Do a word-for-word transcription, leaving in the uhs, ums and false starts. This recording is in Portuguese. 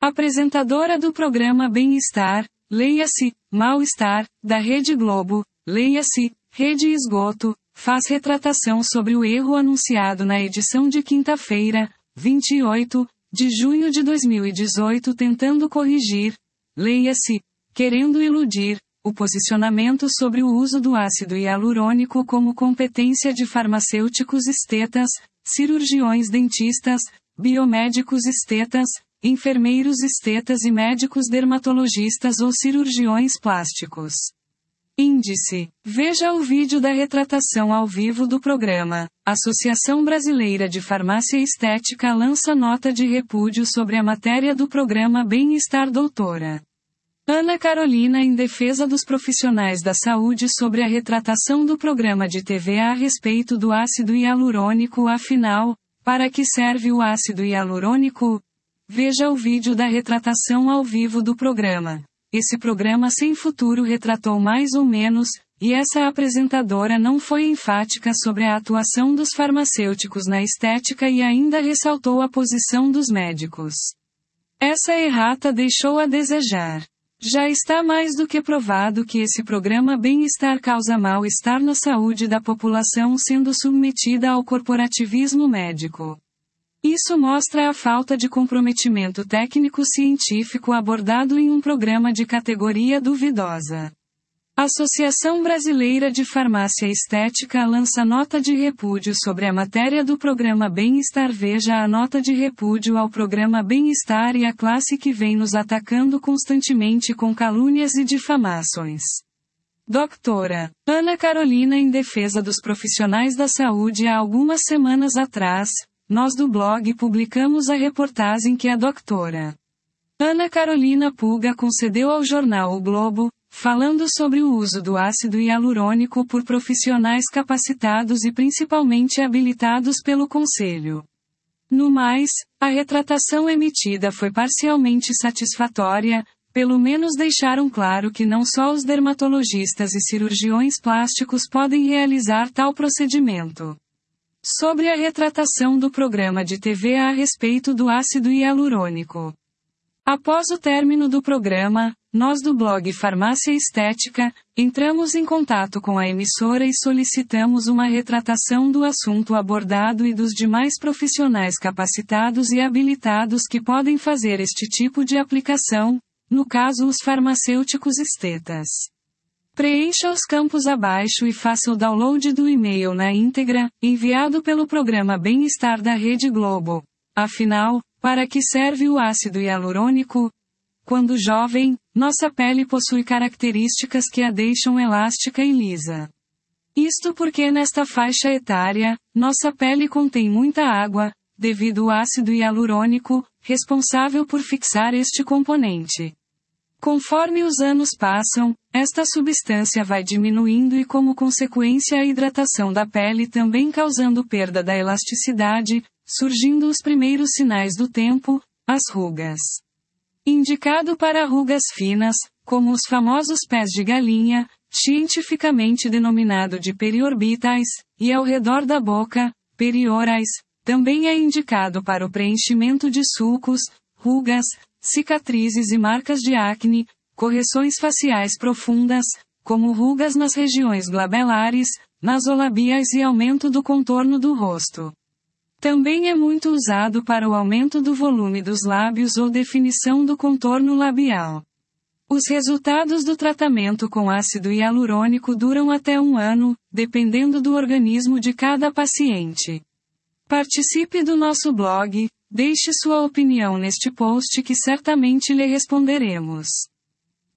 Apresentadora do programa Bem-Estar, leia-se, Mal-Estar, da Rede Globo, leia-se, Rede Esgoto, faz retratação sobre o erro anunciado na edição de quinta-feira, vinte e oito, de junho de dois mil e dezoito, tentando corrigir, leia-se, querendo iludir, o posicionamento sobre o uso do ácido hialurônico como competência de farmacêuticos estetas, cirurgiões dentistas, biomédicos estetas, enfermeiros estetas e médicos dermatologistas ou cirurgiões plásticos. Índice. Veja o vídeo da retratação ao vivo do programa. Associação Brasileira de Farmácia Estética lança nota de repúdio sobre a matéria do programa Bem-Estar. Doutora Ana Carolina em defesa dos profissionais da saúde sobre a retratação do programa de T V a respeito do ácido hialurônico. Afinal, para que serve o ácido hialurônico? Veja o vídeo da retratação ao vivo do programa. Esse programa sem futuro retratou mais ou menos, e essa apresentadora não foi enfática sobre a atuação dos farmacêuticos na estética e ainda ressaltou a posição dos médicos. Essa errata deixou a desejar. Já está mais do que provado que esse programa Bem-Estar causa mal-estar na saúde da população sendo submetida ao corporativismo médico. Isso mostra a falta de comprometimento técnico-científico abordado em um programa de categoria duvidosa. A Associação Brasileira de Farmácia Estética lança nota de repúdio sobre a matéria do programa Bem-Estar. Veja a nota de repúdio ao programa Bem-Estar e a classe que vem nos atacando constantemente com calúnias e difamações. Doutora Ana Carolina em defesa dos profissionais da saúde. Há algumas semanas atrás, nós do blog publicamos a reportagem que a doutora Ana Carolina Puga concedeu ao jornal O Globo, falando sobre o uso do ácido hialurônico por profissionais capacitados e principalmente habilitados pelo Conselho. No mais, a retratação emitida foi parcialmente satisfatória, pelo menos deixaram claro que não só os dermatologistas e cirurgiões plásticos podem realizar tal procedimento. Sobre a retratação do programa de T V a respeito do ácido hialurônico. Após o término do programa, nós do blog Farmácia Estética, entramos em contato com a emissora e solicitamos uma retratação do assunto abordado e dos demais profissionais capacitados e habilitados que podem fazer este tipo de aplicação, no caso os farmacêuticos estetas. Preencha os campos abaixo e faça o download do e-mail na íntegra, enviado pelo programa Bem-Estar da Rede Globo. Afinal, para que serve o ácido hialurônico? Quando jovem, nossa pele possui características que a deixam elástica e lisa. Isto porque nesta faixa etária, nossa pele contém muita água, devido ao ácido hialurônico, responsável por fixar este componente. Conforme os anos passam, esta substância vai diminuindo e como consequência a hidratação da pele também causando perda da elasticidade, surgindo os primeiros sinais do tempo, as rugas. Indicado para rugas finas, como os famosos pés de galinha, cientificamente denominado de periorbitais, e ao redor da boca, periorais, também é indicado para o preenchimento de sulcos, rugas, cicatrizes e marcas de acne, correções faciais profundas, como rugas nas regiões glabelares, nasolabiais e aumento do contorno do rosto. Também é muito usado para o aumento do volume dos lábios ou definição do contorno labial. Os resultados do tratamento com ácido hialurônico duram até um ano, dependendo do organismo de cada paciente. Participe do nosso blog, deixe sua opinião neste post que certamente lhe responderemos.